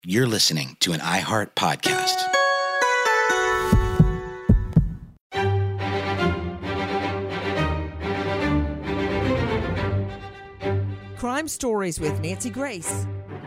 You're listening to an iHeart podcast. Crime Stories with Nancy Grace.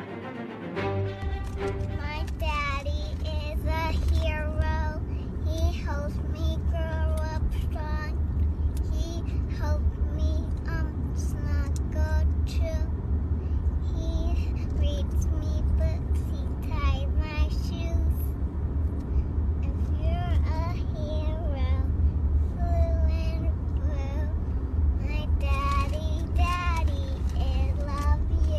My daddy is a hero. He helps me grow up strong. He helped me snuggle too. He reads me books. He ties my shoes. If you're a hero, blue and blue, my daddy is love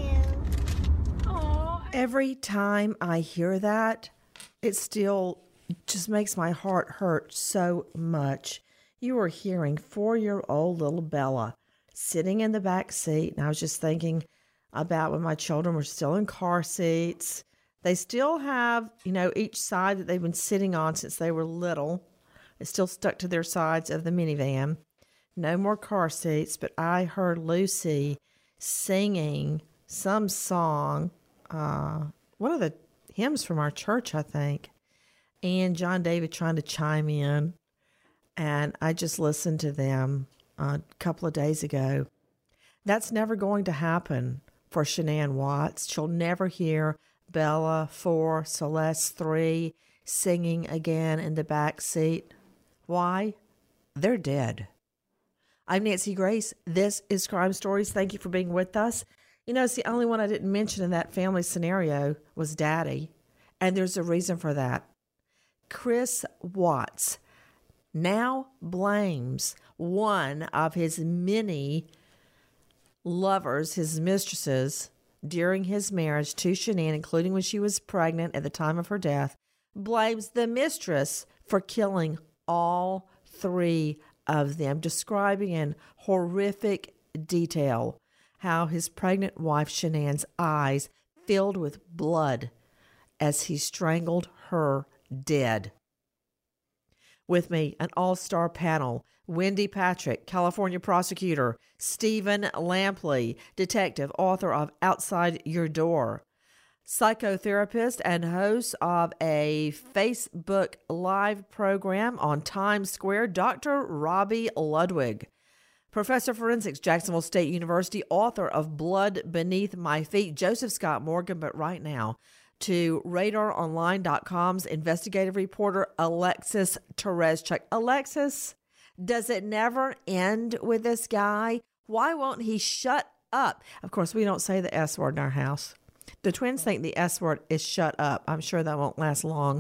you. Every time I hear that, it still just makes my heart hurt so much. You are hearing 4-year-old little Bella sitting in the back seat, and I was just thinking about when my children were still in car seats. They still have, each side that they've been sitting on since they were little. It's still stuck to their sides of the minivan. No more car seats, but I heard Lucy singing some song, one of the hymns from our church, I think, and John David trying to chime in. And I just listened to them a couple of days ago. That's never going to happen for Shanann Watts. She'll never hear Bella 4, Celeste 3 singing again in the back seat. Why? They're dead. I'm Nancy Grace. This is Crime Stories. Thank you for being with us. It's the only one I didn't mention in that family scenario was Daddy, and there's a reason for that. Chris Watts now blames one of his many lovers, his mistresses, during his marriage to Shanann, including when she was pregnant at the time of her death, blames the mistress for killing all 3 of them, describing in horrific detail how his pregnant wife Shanann's eyes filled with blood as he strangled her dead. With me, an all-star panel: Wendy Patrick, California prosecutor; Stephen Lampley, detective, author of Outside Your Door; psychotherapist and host of a Facebook Live program on Times Square, Dr. Robbie Ludwig; professor of forensics, Jacksonville State University, author of Blood Beneath My Feet, Joseph Scott Morgan, but right now to RadarOnline.com's investigative reporter, Alexis Tereszcuk. Alexis, does it never end with this guy? Why won't he shut up? Of course, we don't say the S word in our house. The twins think the S word is shut up. I'm sure that won't last long.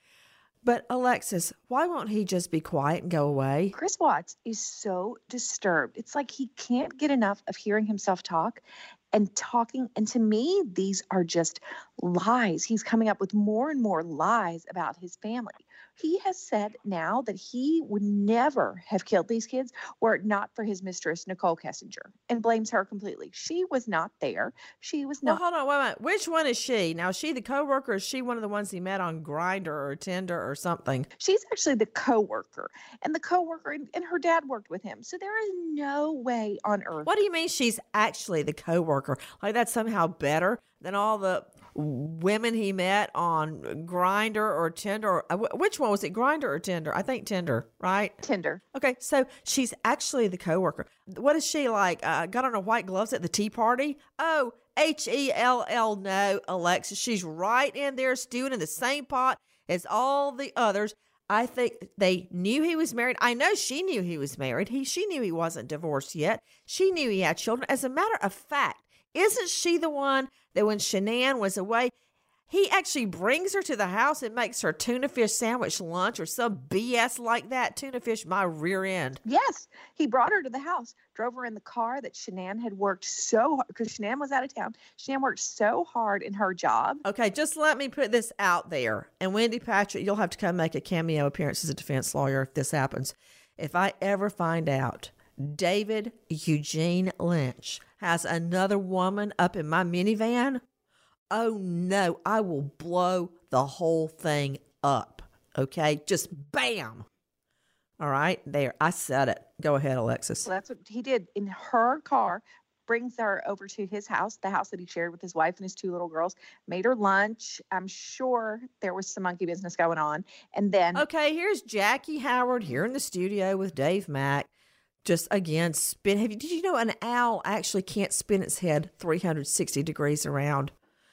But Alexis, why won't he just be quiet and go away? Chris Watts is so disturbed. It's like he can't get enough of hearing himself talk and talking. And to me, these are just lies. He's coming up with more and more lies about his family. He has said now that he would never have killed these kids were it not for his mistress, Nicole Kessinger, and blames her completely. She was not there. She was not. Well, hold on, wait a minute. Which one is she? Now, is she the coworker, or is she one of the ones he met on Grindr or Tinder or something? She's actually the coworker, and the coworker and her dad worked with him. So there is no way on earth. What do you mean she's actually the coworker? Like that's somehow better than all the women he met on Grindr or Tinder? Which one was it, Grindr or Tinder? I think Tinder, right? Tinder. Okay, so she's actually the coworker. What is she like? Got on her white gloves at the tea party? Oh, Hell no, Alexis. She's right in there stewing in the same pot as all the others. I think they knew he was married. I know she knew he was married. She knew he wasn't divorced yet. She knew he had children. As a matter of fact, isn't she the one that when Shanann was away, he actually brings her to the house and makes her tuna fish sandwich lunch or some BS like that? Tuna fish, my rear end. Yes, he brought her to the house, drove her in the car that Shanann had worked so hard, because Shanann was out of town. Shanann worked so hard in her job. Okay, just let me put this out there. And Wendy Patrick, you'll have to come make a cameo appearance as a defense lawyer if this happens. If I ever find out David Eugene Lynch has another woman up in my minivan, oh no, I will blow the whole thing up. Okay, just bam. All right, there, I said it. Go ahead, Alexis. Well, that's what he did in her car. brings her over to his house, the house that he shared with his wife and his 2 little girls, made her lunch. I'm sure there was some monkey business going on. And then... Okay, here's Jackie Howard here in the studio with Dave Mack. Just again, did you know an owl actually can't spin its head 360 degrees around?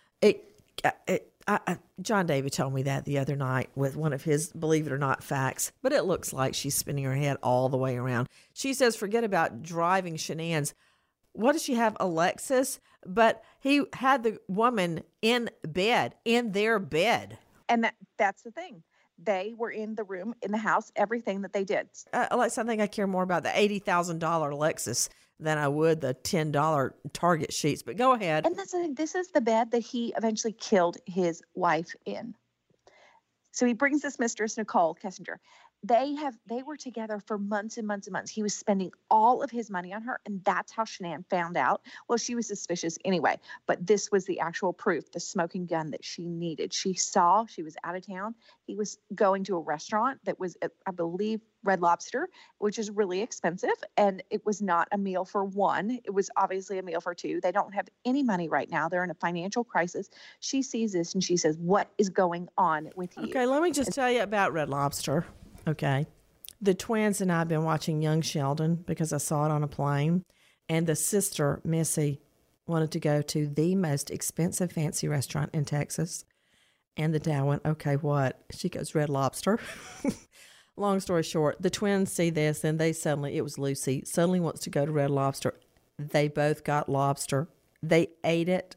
John David told me that the other night with one of his, believe it or not, facts. But it looks like she's spinning her head all the way around. She says, forget about driving Shanann's. What does she have? Alexis? But he had the woman in bed, in their bed. And that's the thing. They were in the room, in the house, everything that they did. Alexis, I think I care more about the $80,000 Lexus than I would the $10 Target sheets. But go ahead. And that's the thing. This is the bed that he eventually killed his wife in. So he brings this mistress, Nicole Kessinger. They were together for months and months and months. He was spending all of his money on her, and that's how Shanann found out. Well, she was suspicious anyway, but this was the actual proof, the smoking gun that she needed. She saw she was out of town. He was going to a restaurant that was, I believe, Red Lobster, which is really expensive, and it was not a meal for one. It was obviously a meal for two. They don't have any money right now. They're in a financial crisis. She sees this, and she says, what is going on with you? Okay, let me just tell you about Red Lobster. Okay. The twins and I have been watching Young Sheldon because I saw it on a plane. And the sister, Missy, wanted to go to the most expensive fancy restaurant in Texas. And the dad went, okay, what? She goes, Red Lobster. Long story short, the twins see this and it was Lucy, suddenly wants to go to Red Lobster. They both got lobster. They ate it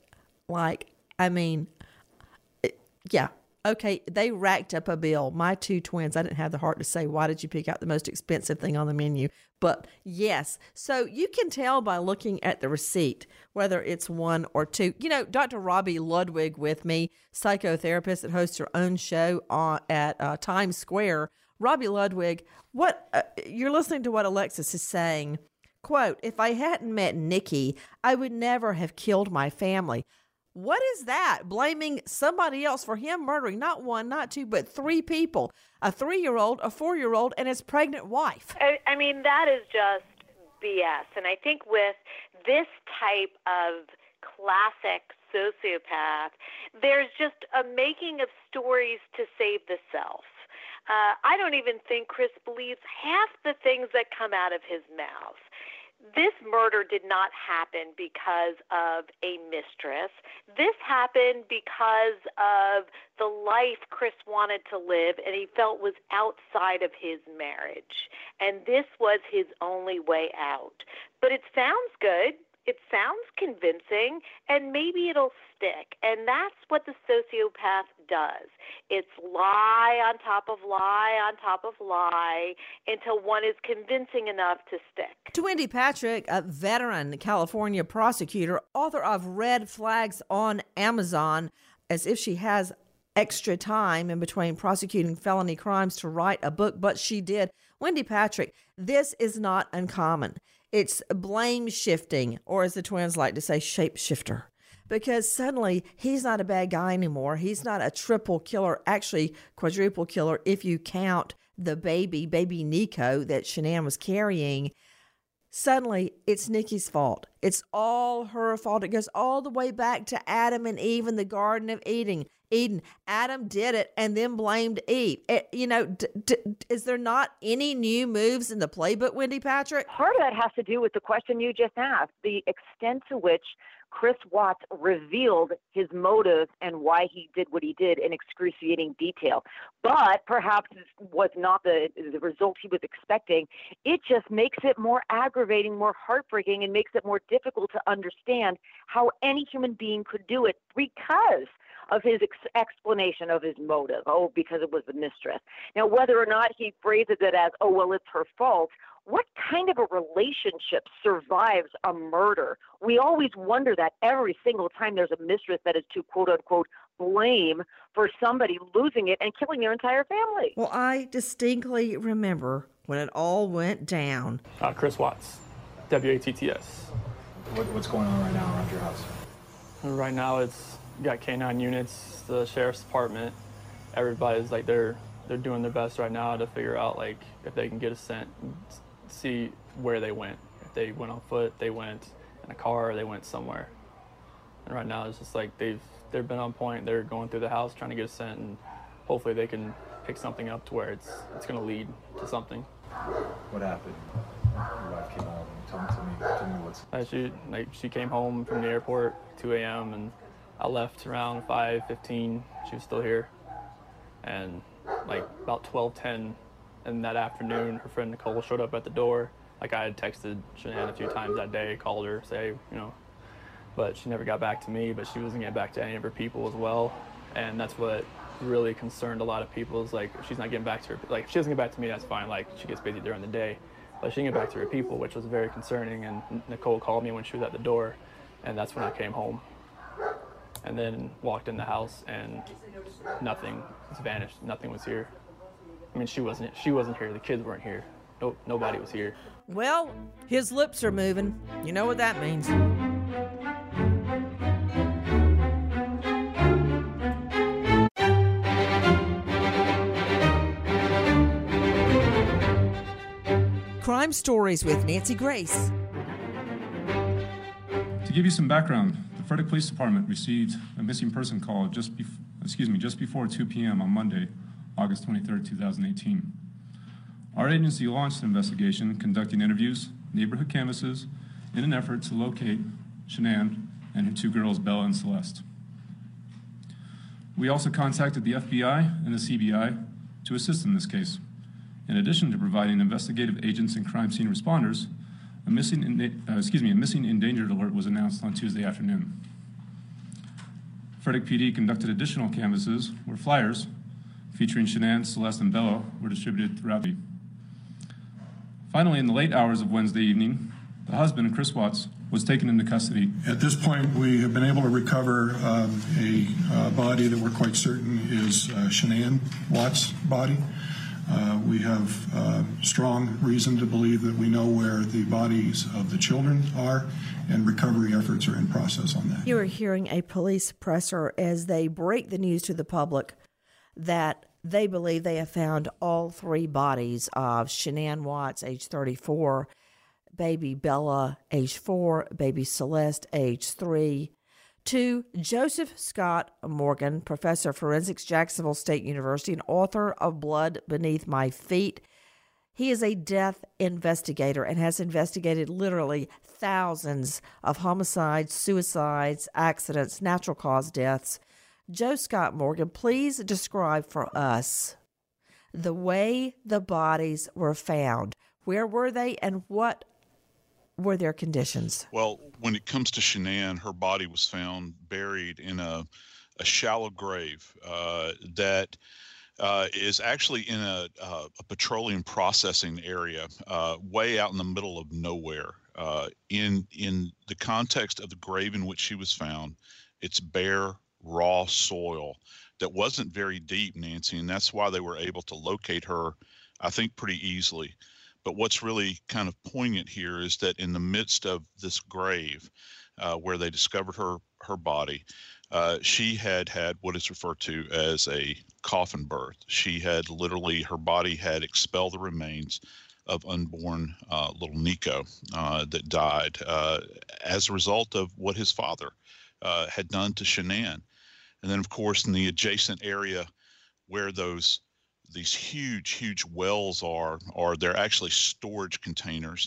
yeah. Okay, they racked up a bill. My 2 twins, I didn't have the heart to say, why did you pick out the most expensive thing on the menu? But yes, so you can tell by looking at the receipt, whether it's 1 or 2. You know, Dr. Robbie Ludwig with me, psychotherapist that hosts her own show at Times Square. Robbie Ludwig, you're listening to what Alexis is saying. Quote, if I hadn't met Nikki, I would never have killed my family. What is that? Blaming somebody else for him murdering not 1, not 2, but 3 people, a 3-year-old, a 4-year-old, and his pregnant wife. I mean, that is just BS. And I think with this type of classic sociopath, there's just a making of stories to save the self. I don't even think Chris believes half the things that come out of his mouth. This murder did not happen because of a mistress. This happened because of the life Chris wanted to live and he felt was outside of his marriage. And this was his only way out. But it sounds good. It sounds convincing, and maybe it'll stick. And that's what the sociopath does. It's lie on top of lie on top of lie until one is convincing enough to stick. To Wendy Patrick, a veteran California prosecutor, author of Red Flags on Amazon, as if she has extra time in between prosecuting felony crimes to write a book, but she did. Wendy Patrick, this is not uncommon. It's blame shifting, or as the twins like to say, shapeshifter. Because suddenly he's not a bad guy anymore. He's not a triple killer, actually quadruple killer if you count the baby Nico that Shanann was carrying. Suddenly it's Nikki's fault. It's all her fault. It goes all the way back to Adam and Eve in the Garden of Eden. Adam did it and then blamed Eve. Is there not any new moves in the playbook, Wendy Patrick? Part of that has to do with the question you just asked, the extent to which Chris Watts revealed his motive and why he did what he did in excruciating detail. But perhaps this was not the result he was expecting. It just makes it more aggravating, more heartbreaking, and makes it more difficult to understand how any human being could do it because of his explanation of his motive. Oh, because it was the mistress. Now, whether or not he phrases it as, oh, well, it's her fault, what kind of a relationship survives a murder? We always wonder that every single time there's a mistress that is to, quote unquote, blame for somebody losing it and killing their entire family. Well, I distinctly remember when it all went down. Chris Watts, WATTS. What's going on right now around your house? Right now you got K9 units, the sheriff's department. Everybody's like they're doing their best right now to figure out like if they can get a scent, see where they went. If they went on foot, they went in a car or they went somewhere. And right now it's just like they've been on point. They're going through the house trying to get a scent, and hopefully they can pick something up to where it's going to lead to something. What happened? Your wife came home. Tell me what's. She came home from the airport 2 a.m. and I left around 5:15. She was still here, and like about 12:10 in that afternoon, her friend Nicole showed up at the door. Like I had texted Shanann a few times that day, called her, say, but she never got back to me. But she wasn't getting back to any of her people as well, and that's what really concerned a lot of people. Is like she's not getting back to her. Like if she doesn't get back to me, that's fine. Like she gets busy during the day, but she didn't get back to her people, which was very concerning. And Nicole called me when she was at the door, and that's when I came home. And then walked in the house, and nothing was vanished. Nothing was here. I mean, she wasn't here. The kids weren't here. Nobody was here. Well, his lips are moving. You know what that means. Crime Stories with Nancy Grace. To give you some background, the Frederick Police Department received a missing person call just before 2 p.m. on Monday, August 23, 2018. Our agency launched an investigation conducting interviews, neighborhood canvasses, in an effort to locate Shanann and her two girls, Bella and Celeste. We also contacted the FBI and the CBI to assist in this case. In addition to providing investigative agents and crime scene responders, a missing endangered alert was announced on Tuesday afternoon. Frederick PD conducted additional canvasses where flyers featuring Shanann, Celeste, and Bella were distributed throughout the. Finally, in the late hours of Wednesday evening, the husband, Chris Watts, was taken into custody. At this point, we have been able to recover a body that we're quite certain is Shanann Watts' body. We have strong reason to believe that we know where the bodies of the children are, and recovery efforts are in process on that. You are hearing a police presser as they break the news to the public that they believe they have found all three bodies of Shanann Watts, age 34, baby Bella, age 4, baby Celeste, age 3, to Joseph Scott Morgan, professor of forensics, Jacksonville State University, and author of Blood Beneath My Feet. He is a death investigator and has investigated literally thousands of homicides, suicides, accidents, natural cause deaths. Joe Scott Morgan, please describe for us the way the bodies were found. Where were they, and what were their conditions? Well, when it comes to Shanann, her body was found buried in a shallow grave that is actually in a petroleum processing area way out in the middle of nowhere. In the context of the grave in which she was found, it's bare, raw soil that wasn't very deep, Nancy, and that's why they were able to locate her, I think, pretty easily. But what's really kind of poignant here is that in the midst of this grave where they discovered her body, she had what is referred to as a coffin birth. She had literally, her body had expelled the remains of unborn little Nico that died as a result of what his father had done to Shanann. And then, of course, in the adjacent area where these huge wells are they're actually storage containers.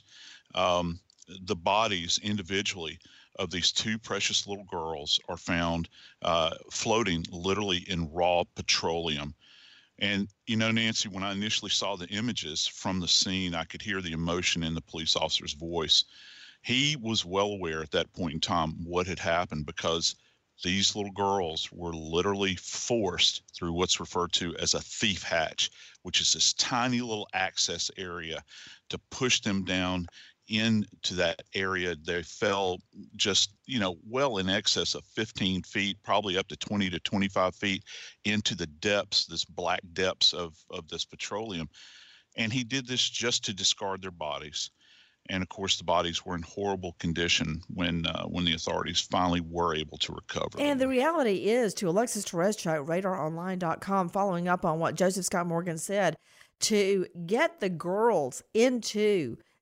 The bodies individually of these two precious little girls are found floating literally in raw petroleum. And, Nancy, when I initially saw the images from the scene, I could hear the emotion in the police officer's voice. He was well aware at that point in time what had happened, because these little girls were literally forced through what's referred to as a thief hatch, which is this tiny little access area to push them down into that area. They fell just, well in excess of 15 feet, probably up to 20 to 25 feet into the depths, this black depths of this petroleum. And he did this just to discard their bodies. And of course, the bodies were in horrible condition when the authorities finally were able to recover. And the reality is, to Alexis Tereszcuk, RadarOnline.com, following up on what Joseph Scott Morgan said, to get the girls into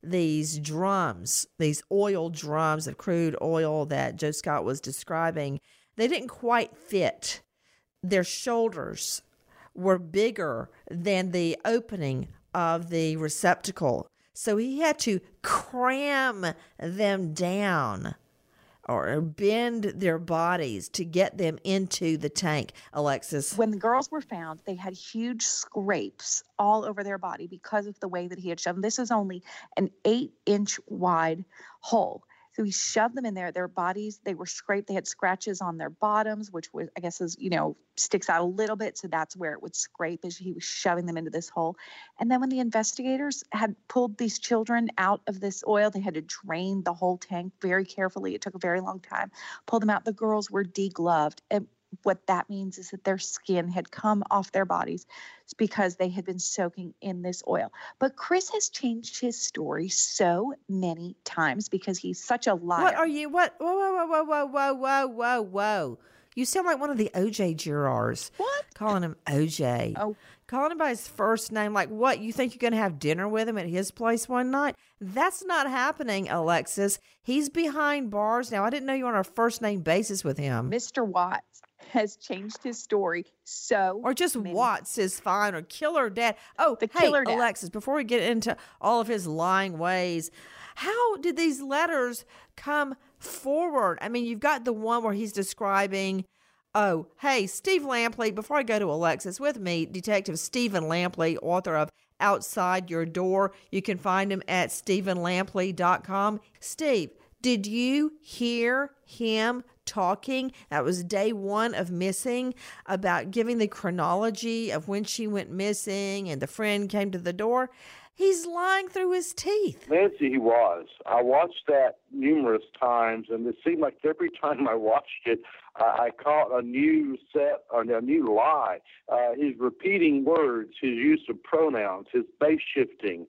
these drums, these oil drums of crude oil that Joe Scott was describing, they didn't quite fit. Their shoulders were bigger than the opening of the receptacle. So he had to cram them down or bend their bodies to get them into the tank, Alexis. When the girls were found, they had huge scrapes all over their body because of the way that he had shoved them. This is only an 8-inch wide hole. So he shoved them in there. Their bodies, they were scraped. They had scratches on their bottoms, which was, I guess, is, sticks out a little bit. So that's where it would scrape as he was shoving them into this hole. And then when the investigators had pulled these children out of this oil, they had to drain the whole tank very carefully. It took a very long time. Pull them out. The girls were degloved. And what that means is that their skin had come off their bodies because they had been soaking in this oil. But Chris has changed his story so many times because he's such a liar. What are you? What? Whoa. You sound like one of the OJ jurors. What? Calling him OJ. Oh. Calling him by his first name. Like, what? You think you're going to have dinner with him at his place one night? That's not happening, Alexis. He's behind bars now. I didn't know you were on a first name basis with him. Mr. Watts has changed his story so Or just Watts is fine, or Killer Dad. Oh, Killer Dad. Alexis, before we get into all of his lying ways, how did these letters come forward? I mean, you've got the one where he's describing, oh, hey, Steve Lampley, before I go to Alexis, with me, Detective Stephen Lampley, author of Outside Your Door. You can find him at StephenLampley.com. Steve, did you hear him talking? That was day one of missing, about giving the chronology of when she went missing and the friend came to the door. He's lying through his teeth. Nancy, he was. I watched that numerous times, and it seemed like every time I watched it, I caught a new set or a new lie. His repeating words, his use of pronouns, his base shifting,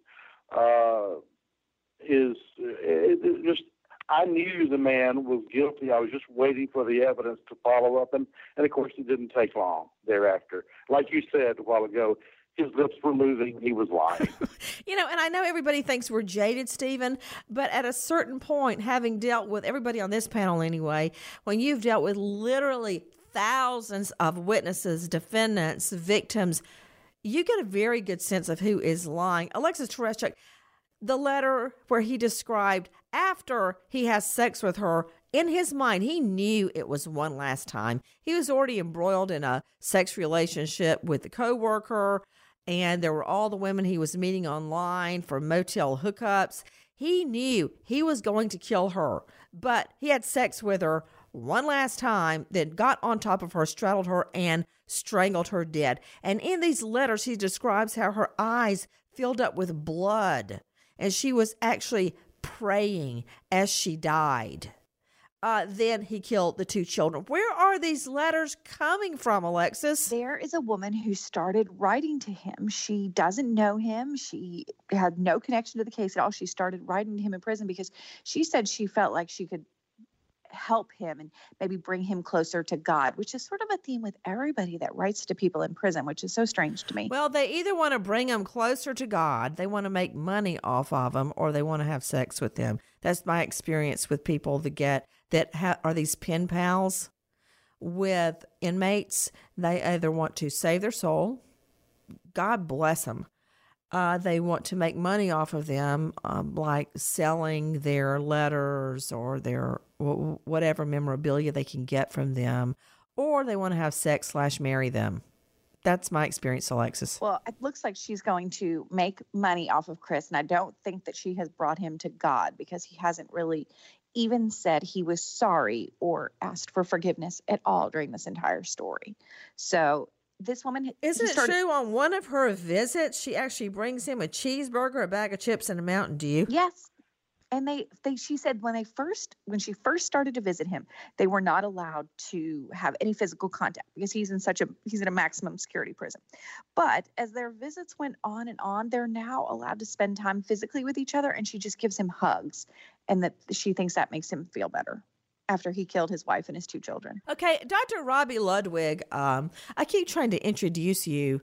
I knew the man was guilty. I was just waiting for the evidence to follow up, and of course it didn't take long thereafter. Like you said a while ago, his lips were moving. He was lying. And I know everybody thinks we're jaded, Stephen, but at a certain point, having dealt with everybody on this panel anyway, when you've dealt with literally thousands of witnesses, defendants, victims, you get a very good sense of who is lying. Alexis Tereshchuk, the letter where he described after he has sex with her, in his mind, he knew it was one last time. He was already embroiled in a sex relationship with the coworker, and there were all the women he was meeting online for motel hookups. He knew he was going to kill her, but he had sex with her one last time, then got on top of her, straddled her, and strangled her dead. And in these letters, he describes how her eyes filled up with blood, and she was actually praying as she died. Then he killed the 2 children. Where are these letters coming from, Alexis? There is a woman who started writing to him. She doesn't know him. She had no connection to the case at all. She started writing to him in prison because she said she felt like she could help him and maybe bring him closer to God, which is sort of a theme with everybody that writes to people in prison, which is so strange to me. Well, they either want to bring them closer to God, they want to make money off of them, or they want to have sex with them. That's my experience with people that are these pen pals with inmates. They either want to save their soul, God bless them. They want to make money off of them, like selling their letters or their whatever memorabilia they can get from them, or they want to have sex / marry them. That's my experience, Alexis. Well, it looks like she's going to make money off of Chris, and I don't think that she has brought him to God because he hasn't really even said he was sorry or asked for forgiveness at all during this entire story. So this woman... Isn't it true on one of her visits, she actually brings him a cheeseburger, a bag of chips, and a Mountain Dew? Yes. And she said when she first started to visit him, they were not allowed to have any physical contact because he's in a maximum security prison. But as their visits went on and on, they're now allowed to spend time physically with each other, and she just gives him hugs, and that she thinks that makes him feel better after he killed his wife and his 2 children. Okay, Dr. Robbie Ludwig, I keep trying to introduce you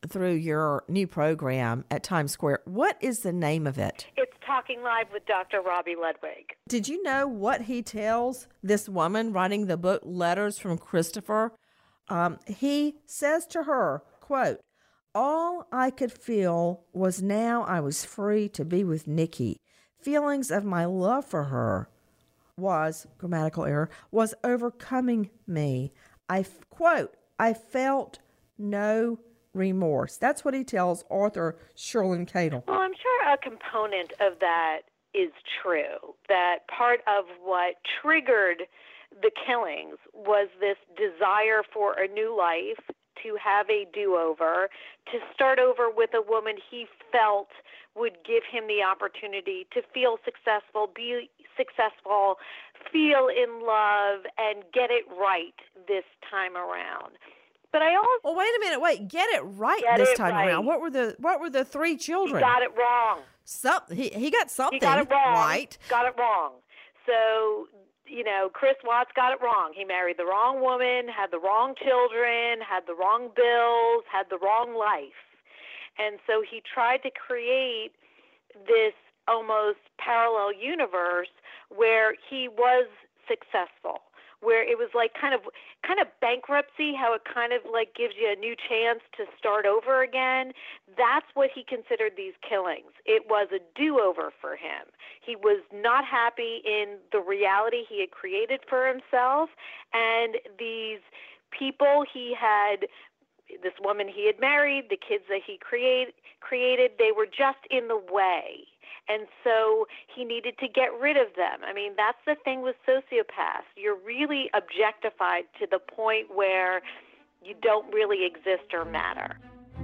through your new program at Times Square. What is the name of it? It's Talking Live with Dr. Robbie Ludwig. Did you know what he tells this woman writing the book Letters from Christopher? He says to her, quote, "All I could feel was now I was free to be with Nikki. Feelings of my love for her was, grammatical error, was overcoming me. Quote, I felt no remorse." That's what he tells author Sherlyn Cadle. Well, I'm sure a component of that is true, that part of what triggered the killings was this desire for a new life, to have a do-over, to start over with a woman he felt would give him the opportunity to feel successful, be successful, feel in love, and get it right this time around. But I also... Well, wait a minute. Get it right this time around. What were the three children? He got it wrong. He got something He got it wrong. right. Got it wrong. So, Chris Watts got it wrong. He married the wrong woman, had the wrong children, had the wrong bills, had the wrong life. And so he tried to create this almost parallel universe where he was successful, where it was like kind of bankruptcy, how it kind of like gives you a new chance to start over again. That's what he considered these killings. It was a do-over for him. He was not happy in the reality he had created for himself, and these people he had, this woman he had married, the kids that he created, they were just in the way. And so he needed to get rid of them. I mean, that's the thing with sociopaths. You're really objectified to the point where you don't really exist or matter.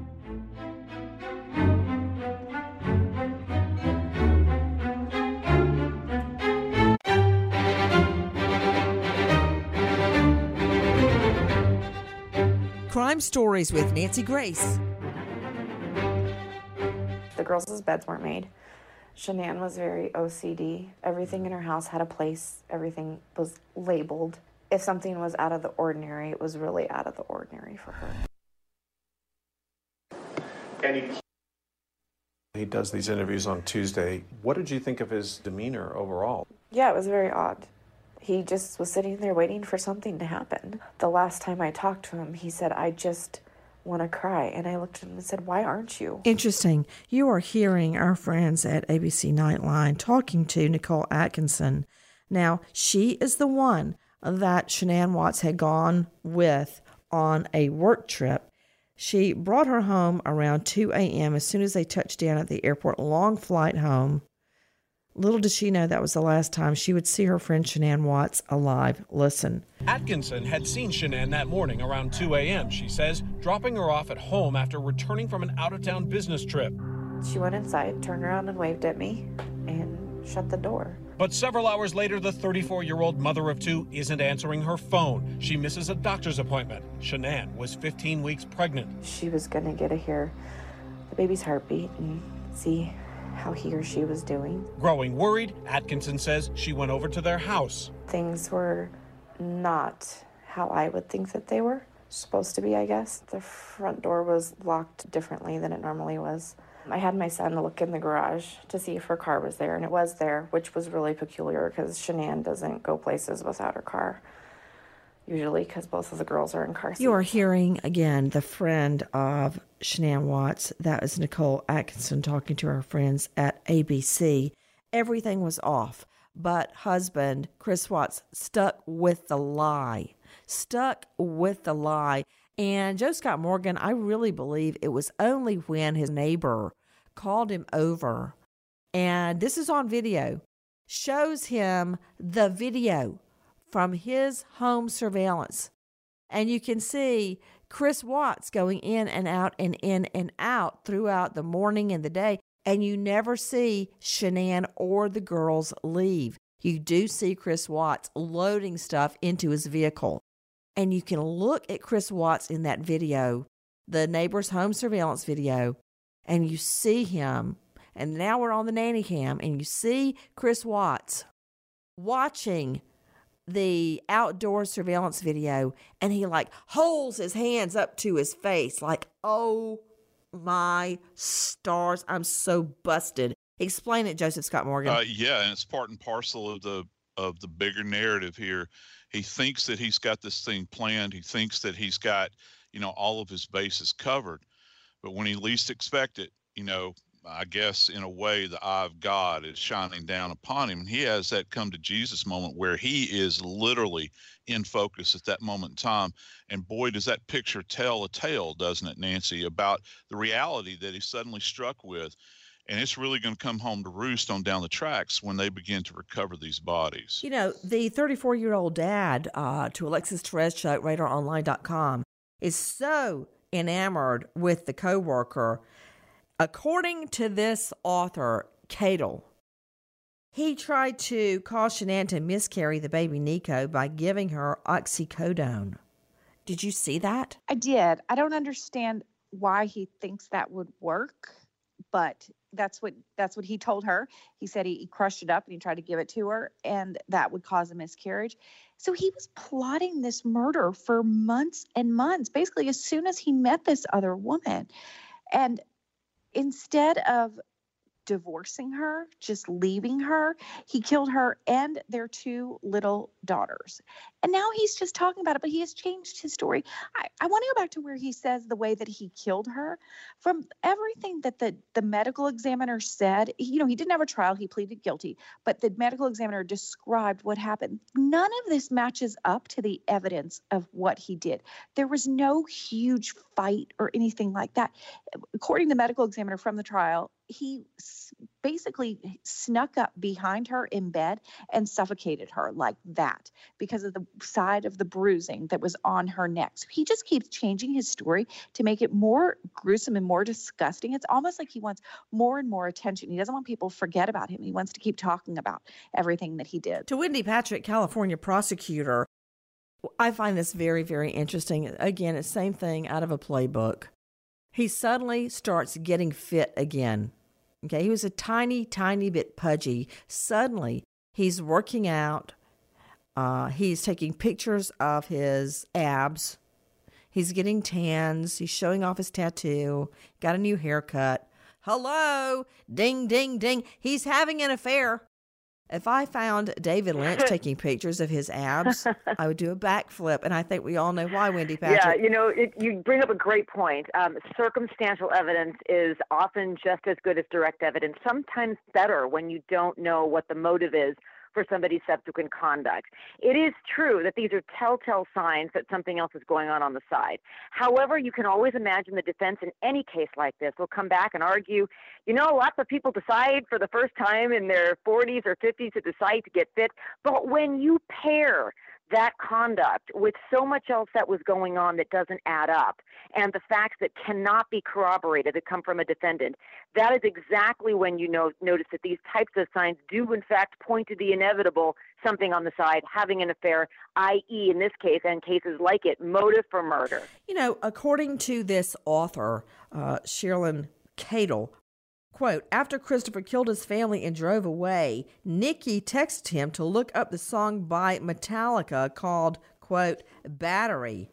Crime Stories with Nancy Grace. The girls' beds weren't made. Shanann was very OCD. Everything in her house had a place. Everything was labeled. If something was out of the ordinary, it was really out of the ordinary for her. And he does these interviews on Tuesday. What did you think of his demeanor overall? Yeah, it was very odd. He just was sitting there waiting for something to happen. The last time I talked to him, he said, "I just want to cry." And I looked at him and said, "Why aren't you?" Interesting. You are hearing our friends at ABC Nightline talking to Nicole Atkinson. Now, she is the one that Shanann Watts had gone with on a work trip. She brought her home around 2 a.m. as soon as they touched down at the airport. Long flight home. Little did she know that was the last time she would see her friend Shanann Watts alive. Listen. Atkinson had seen Shanann that morning around 2 a.m., she says, dropping her off at home after returning from an out-of-town business trip. She went inside, turned around and waved at me, and shut the door. But several hours later, the 34-year-old mother of two isn't answering her phone. She misses a doctor's appointment. Shanann was 15 weeks pregnant. She was going to get to hear the baby's heartbeat and see how he or she was doing. Growing worried, Atkinson says she went over to their house. Things were not how I would think that they were supposed to be, I guess. The front door was locked differently than it normally was. I had my son look in the garage to see if her car was there, and it was there, which was really peculiar because Shanann doesn't go places without her car, usually because both of the girls are in car seats. You are hearing, again, the friend of Shanann Watts. That is Nicole Atkinson talking to her friends at ABC. Everything was off, but husband, Chris Watts, stuck with the lie. And Joe Scott Morgan, I really believe it was only when his neighbor called him over, and this is on video, shows him the video from his home surveillance. And you can see Chris Watts going in and out throughout the morning and the day. And you never see Shanann or the girls leave. You do see Chris Watts loading stuff into his vehicle. And you can look at Chris Watts in that video, the neighbor's home surveillance video, and you see him. And now we're on the nanny cam, and you see Chris Watts watching the outdoor surveillance video, and he like holds his hands up to his face like, oh my stars. I'm so busted. Explain it, Joseph Scott Morgan. Yeah, and it's part and parcel of the bigger narrative here. He thinks that he's got this thing planned. He thinks that he's got, all of his bases covered. But when he least expect it, I guess in a way the eye of God is shining down upon him. And he has that come to Jesus moment where he is literally in focus at that moment in time. And boy, does that picture tell a tale, doesn't it, Nancy, about the reality that he's suddenly struck with. And it's really going to come home to roost on down the tracks when they begin to recover these bodies. The 34-year-old dad to Alexis Tereszcuk, RadarOnline.com, is so enamored with the coworker. According to this author, Cadel, he tried to cause Shanann to miscarry the baby Nico by giving her oxycodone. Did you see that? I did. I don't understand why he thinks that would work, but that's what he told her. He said he crushed it up and he tried to give it to her, and that would cause a miscarriage. So he was plotting this murder for months and months, basically as soon as he met this other woman. And instead of divorcing her, just leaving her, he killed her and their 2 little daughters. And now he's just talking about it, but he has changed his story. I want to go back to where he says the way that he killed her. From everything that the medical examiner said, he didn't have a trial, he pleaded guilty, but the medical examiner described what happened. None of this matches up to the evidence of what he did. There was no huge fight or anything like that. According to the medical examiner from the trial, he basically snuck up behind her in bed and suffocated her like that because of the side of the bruising that was on her neck. So he just keeps changing his story to make it more gruesome and more disgusting. It's almost like he wants more and more attention. He doesn't want people to forget about him. He wants to keep talking about everything that he did. To Wendy Patrick, California prosecutor, I find this very, very interesting. Again, it's the same thing out of a playbook. He suddenly starts getting fit again. Okay, he was a tiny, tiny bit pudgy. Suddenly, he's working out. He's taking pictures of his abs. He's getting tans. He's showing off his tattoo. Got a new haircut. Hello, ding, ding, ding. He's having an affair. If I found David Lynch taking pictures of his abs, I would do a backflip, and I think we all know why, Wendy Patrick. Yeah, you bring up a great point. Circumstantial evidence is often just as good as direct evidence, sometimes better when you don't know what the motive is for somebody's subsequent conduct. It is true that these are telltale signs that something else is going on the side. However, you can always imagine the defense in any case like this will come back and argue, lots of people decide for the first time in their 40s or 50s to decide to get fit. But when you pair that conduct with so much else that was going on that doesn't add up, and the facts that cannot be corroborated that come from a defendant, that is exactly when you notice that these types of signs do in fact point to the inevitable something on the side, having an affair, i.e. in this case and cases like it, motive for murder. According to this author, Sherilyn Cadel, quote, after Christopher killed his family and drove away, Nikki texted him to look up the song by Metallica called, quote, Battery.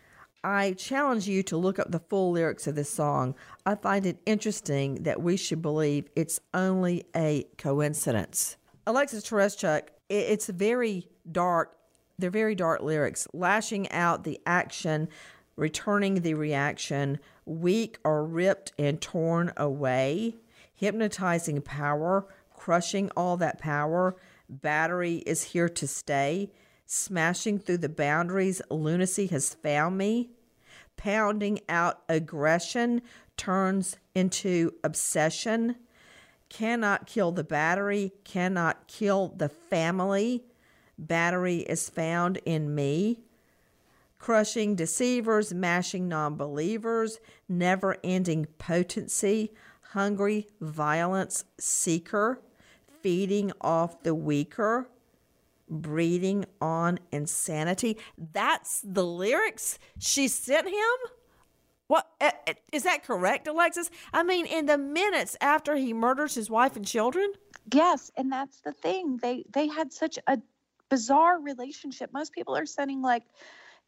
I challenge you to look up the full lyrics of this song. I find it interesting that we should believe it's only a coincidence. Alexis Tereszcuk, it's very dark. They're very dark lyrics, lashing out the action, returning the reaction, weak or ripped and torn away. Hypnotizing power, crushing all that power. Battery is here to stay. Smashing through the boundaries, lunacy has found me. Pounding out aggression turns into obsession. Cannot kill the battery, cannot kill the family. Battery is found in me. Crushing deceivers, mashing non-believers, never-ending potency. Hungry violence seeker, feeding off the weaker, breeding on insanity. That's the lyrics she sent him? What is that correct, Alexis? I mean, in the minutes after he murders his wife and children? Yes, and that's the thing. They had such a bizarre relationship. Most people are sending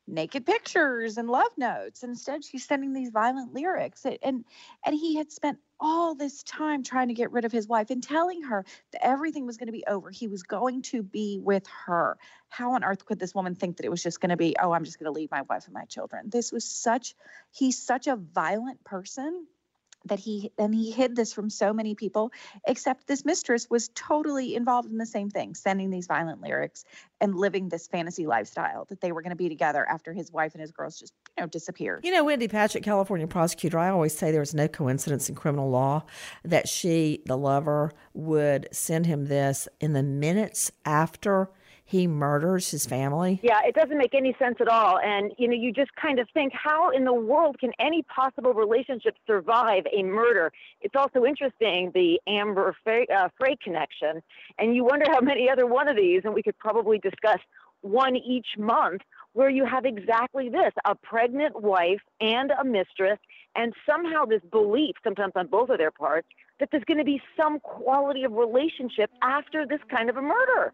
naked pictures and love notes. And instead, she's sending these violent lyrics. And he had spent all this time trying to get rid of his wife and telling her that everything was going to be over. He was going to be with her. How on earth could this woman think that it was just going to be, oh, I'm just going to leave my wife and my children? He's such a violent person that he hid this from so many people, except this mistress was totally involved in the same thing, sending these violent lyrics and living this fantasy lifestyle that they were going to be together after his wife and his girls just, disappeared. Wendy Patrick, California prosecutor, I always say there's no coincidence in criminal law that she, the lover, would send him this in the minutes after he murders his family. Yeah, it doesn't make any sense at all. And, you just kind of think, how in the world can any possible relationship survive a murder? It's also interesting, the Amber Frey connection. And you wonder how many other one of these, and we could probably discuss one each month, where you have exactly this, a pregnant wife and a mistress, and somehow this belief, sometimes on both of their parts, that there's going to be some quality of relationship after this kind of a murder.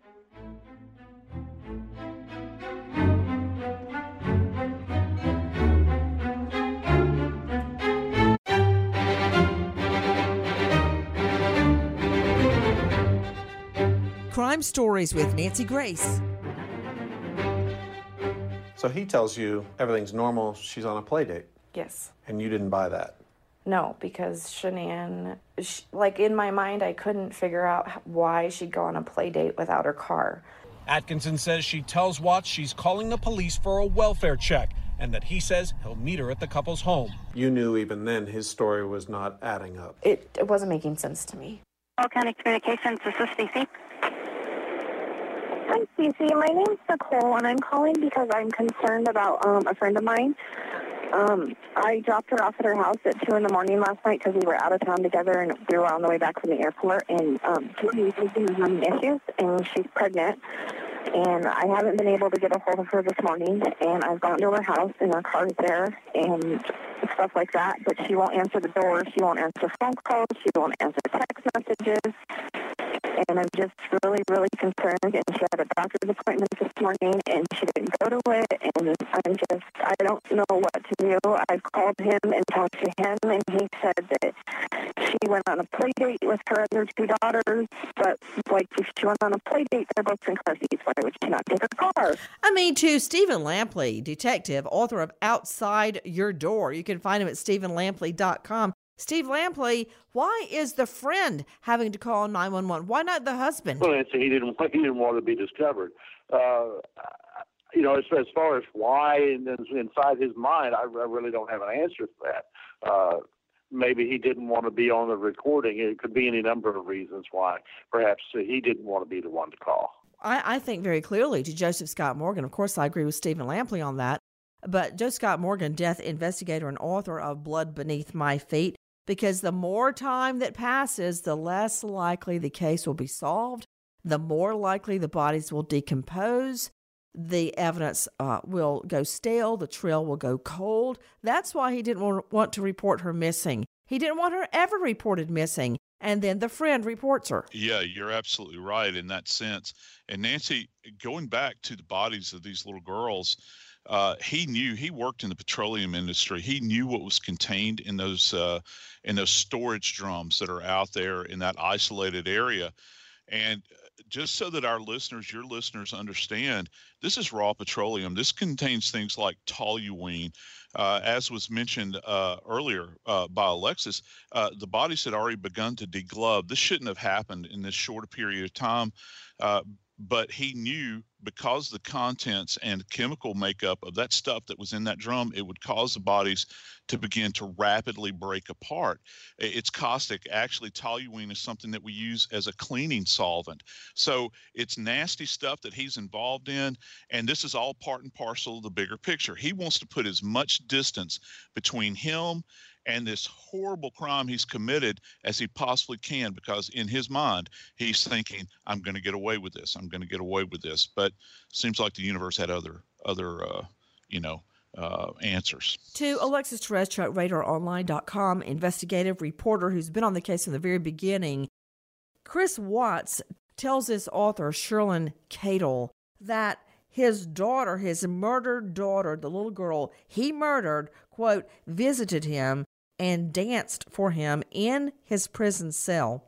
Crime Stories with Nancy Grace. So he tells you everything's normal, she's on a play date. Yes. And you didn't buy that? No, because Shanann, in my mind, I couldn't figure out why she'd go on a play date without her car. Atkinson says she tells Watts she's calling the police for a welfare check and that he says he'll meet her at the couple's home. You knew even then his story was not adding up. It wasn't making sense to me. All County Communications, this is Stacey. Hi, Stacey. My name's Nicole, and I'm calling because I'm concerned about a friend of mine. I dropped her off at her house at 2 in the morning last night because we were out of town together, and we were on the way back from the airport, and she was having issues, and she's pregnant, and I haven't been able to get a hold of her this morning, and I've gone to her house, and her car's there, and stuff like that, but she won't answer the door, she won't answer phone calls, she won't answer text messages, and I'm just really, really concerned, and she had a doctor's appointment this morning, and she didn't go to it, and I don't know what to do. I've called him and talked to him, and he said that she went on a play date with her other two daughters, but, if she went on a play date, they're both in car seats. Why would she not take her car? To Stephen Lampley, detective, author of Outside Your Door. You can find him at StephenLampley.com. Steve Lampley, why is the friend having to call 911? Why not the husband? Well, he didn't want to be discovered. As far as why inside his mind, I really don't have an answer for that. Maybe he didn't want to be on the recording. It could be any number of reasons why. Perhaps he didn't want to be the one to call. I think very clearly to Joseph Scott Morgan. Of course, I agree with Stephen Lampley on that. But Joseph Scott Morgan, death investigator and author of Blood Beneath My Feet, because the more time that passes, the less likely the case will be solved, the more likely the bodies will decompose, the evidence will go stale, the trail will go cold. That's why he didn't want to report her missing. He didn't want her ever reported missing. And then the friend reports her. Yeah, you're absolutely right in that sense. And Nancy, going back to the bodies of these little girls, he worked in the petroleum industry. He knew what was contained in those storage drums that are out there in that isolated area. And just so that our listeners, your listeners, understand, this is raw petroleum. This contains things like toluene. As was mentioned earlier by Alexis, the bodies had already begun to deglove. This shouldn't have happened in this short period of time. But he knew, because the contents and chemical makeup of that stuff that was in that drum, it would cause the bodies to begin to rapidly break apart. It's caustic. Actually, toluene is something that we use as a cleaning solvent. So it's nasty stuff that he's involved in, and this is all part and parcel of the bigger picture. He wants to put as much distance between him and this horrible crime he's committed as he possibly can, because in his mind, he's thinking, I'm going to get away with this. I'm going to get away with this. But seems like the universe had other answers. To Alexis Tereszcuk, RadarOnline.com, investigative reporter who's been on the case from the very beginning, Chris Watts tells this author, Sherlyn Cadle, that his daughter, his murdered daughter, the little girl he murdered, quote, visited him and danced for him in his prison cell,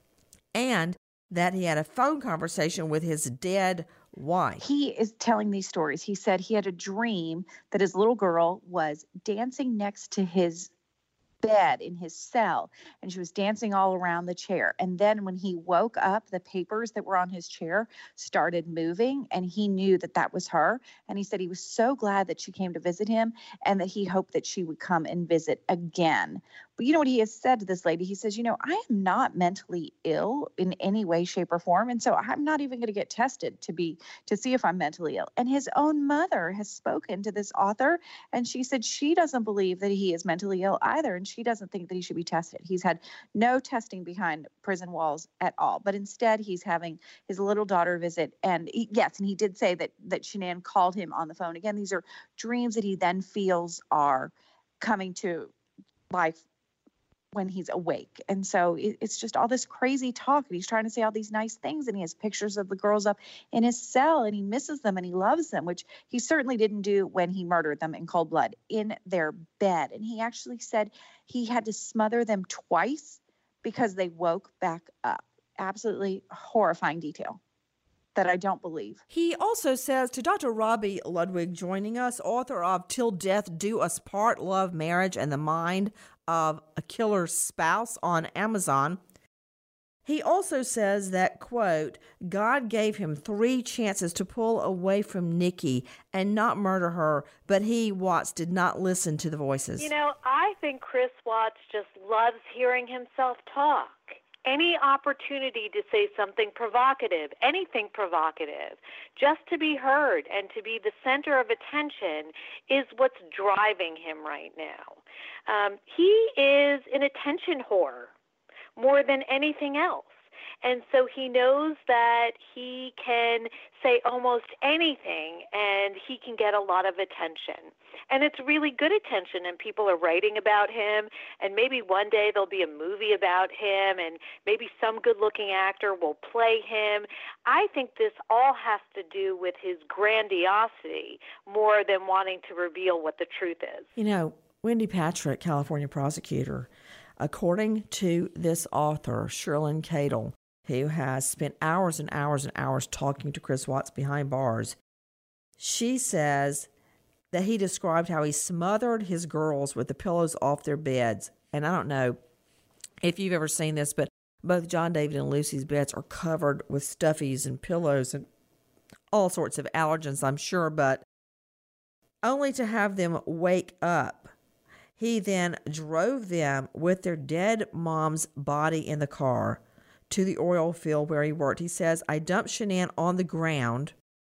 and that he had a phone conversation with his dead wife. He is telling these stories. He said he had a dream that his little girl was dancing next to his bed in his cell, and she was dancing all around the chair. And then when he woke up, the papers that were on his chair started moving, and he knew that that was her. And he said he was so glad that she came to visit him, and that he hoped that she would come and visit again. But you know what he has said to this lady? He says, I am not mentally ill in any way, shape, or form. And so I'm not even going to get tested to see if I'm mentally ill. And his own mother has spoken to this author, and she said she doesn't believe that he is mentally ill either. And she doesn't think that he should be tested. He's had no testing behind prison walls at all. But instead, he's having his little daughter visit. And he did say that Shanann called him on the phone. Again, these are dreams that he then feels are coming to life when he's awake. And so it's just all this crazy talk, and he's trying to say all these nice things, and he has pictures of the girls up in his cell, and he misses them and he loves them, which he certainly didn't do when he murdered them in cold blood in their bed. And he actually said he had to smother them twice because they woke back up. Absolutely horrifying detail that I don't believe. He also says to Dr. Robbie Ludwig joining us, author of Till Death Do Us Part, Love, Marriage, and the Mind of a Killer's Spouse on Amazon. He also says that, quote, God gave him 3 chances to pull away from Nikki and not murder her, but he, Watts, did not listen to the voices. I think Chris Watts just loves hearing himself talk. Any opportunity to say something provocative, anything provocative, just to be heard and to be the center of attention is what's driving him right now. He is an attention whore more than anything else. And so he knows that he can say almost anything and he can get a lot of attention. And it's really good attention, and people are writing about him, and maybe one day there'll be a movie about him, and maybe some good-looking actor will play him. I think this all has to do with his grandiosity more than wanting to reveal what the truth is. Wendy Patrick, California prosecutor, according to this author, Sherlyn Cadle, who has spent hours and hours and hours talking to Chris Watts behind bars, she says that he described how he smothered his girls with the pillows off their beds. And I don't know if you've ever seen this, but both John David and Lucy's beds are covered with stuffies and pillows and all sorts of allergens, I'm sure, but only to have them wake up. He then drove them with their dead mom's body in the car to the oil field where he worked. He says, I dumped Shanann on the ground.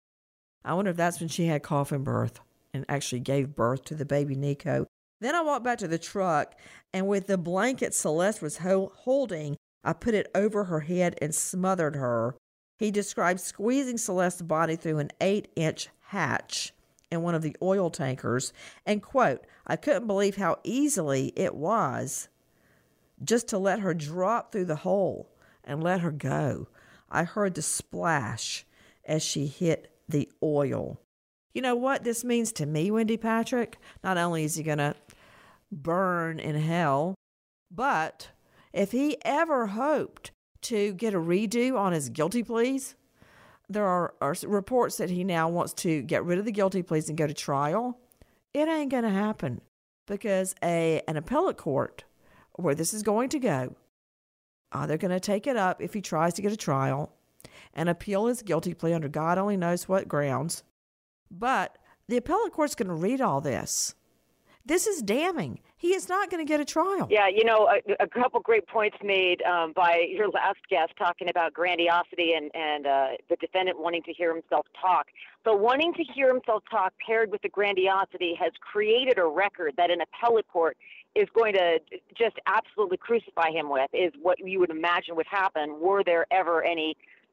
I wonder if that's when she had coffin birth and actually gave birth to the baby Nico. Then I walked back to the truck, and with the blanket Celeste was holding, I put it over her head and smothered her. He described squeezing Celeste's body through an 8-inch hatch in one of the oil tankers, and, quote, I couldn't believe how easily it was just to let her drop through the hole and let her go. I heard the splash as she hit the oil. You know what this means to me, Wendy Patrick? Not only is he going to burn in hell, but if he ever hoped to get a redo on his guilty pleas, there are reports that he now wants to get rid of the guilty pleas and go to trial. It ain't going to happen because an appellate court, where this is going to go, they're going to take it up if he tries to get a trial and appeal his guilty plea under God only knows what grounds. But the appellate court's going to read all this. This is damning. He is not going to get a trial. Yeah, a couple great points made by your last guest talking about grandiosity and the defendant wanting to hear himself talk. The wanting to hear himself talk paired with the grandiosity has created a record that an appellate court is going to just absolutely crucify him with, is what you would imagine would happen were there ever any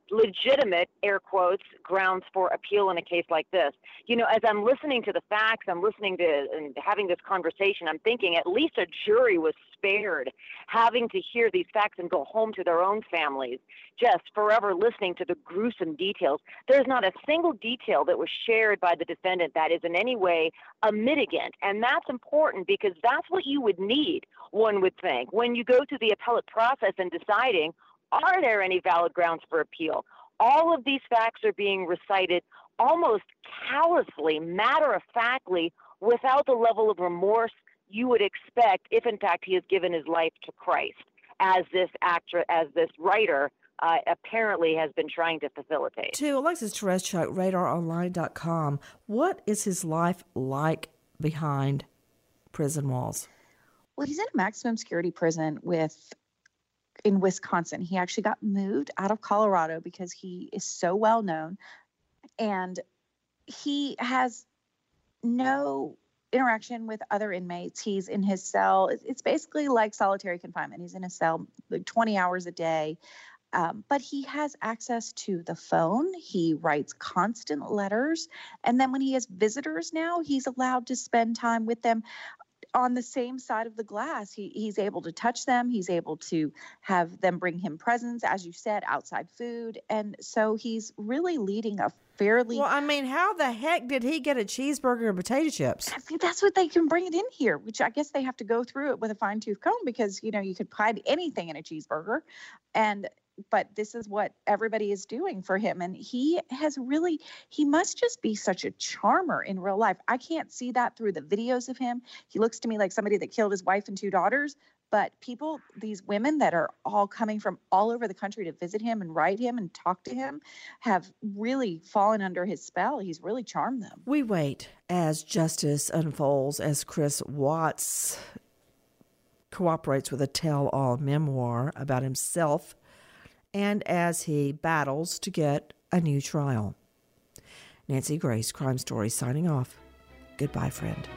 legitimate, air quotes, grounds for appeal in a case like this. You know, as I'm listening to the facts, I'm listening to and having this conversation, I'm thinking at least a jury was spared having to hear these facts and go home to their own families, just forever listening to the gruesome details. There's not a single detail that was shared by the defendant that is in any way a mitigant. And that's important because that's what you would need, one would think, when you go through the appellate process and deciding, are there any valid grounds for appeal? All of these facts are being recited almost callously, matter-of-factly, without the level of remorse you would expect if, in fact, he has given his life to Christ, as this writer apparently has been trying to facilitate. To Alexis Tereszcuk, RadarOnline.com, what is his life like behind prison walls? Well, he's in a maximum security prison in Wisconsin. He actually got moved out of Colorado because he is so well known, and he has no interaction with other inmates. He's in his cell. It's basically like solitary confinement. He's in a cell like 20 hours a day, but he has access to the phone. He writes constant letters, and then when he has visitors now, he's allowed to spend time with them on the same side of the glass. He's able to touch them. He's able to have them bring him presents, as you said, outside food. And so he's really leading a fairly... Well, I mean, how the heck did he get a cheeseburger and potato chips? That's what they can bring it in here, which I guess they have to go through it with a fine-tooth comb because, you know, you could hide anything in a cheeseburger. But this is what everybody is doing for him. And he must just be such a charmer in real life. I can't see that through the videos of him. He looks to me like somebody that killed his wife and 2 daughters. But these women that are all coming from all over the country to visit him and write him and talk to him have really fallen under his spell. He's really charmed them. We wait as justice unfolds, as Chris Watts cooperates with a tell-all memoir about himself, and as he battles to get a new trial. Nancy Grace, Crime Story, signing off. Goodbye, friend.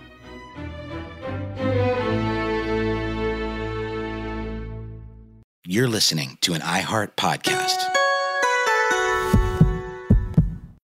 You're listening to an iHeart podcast.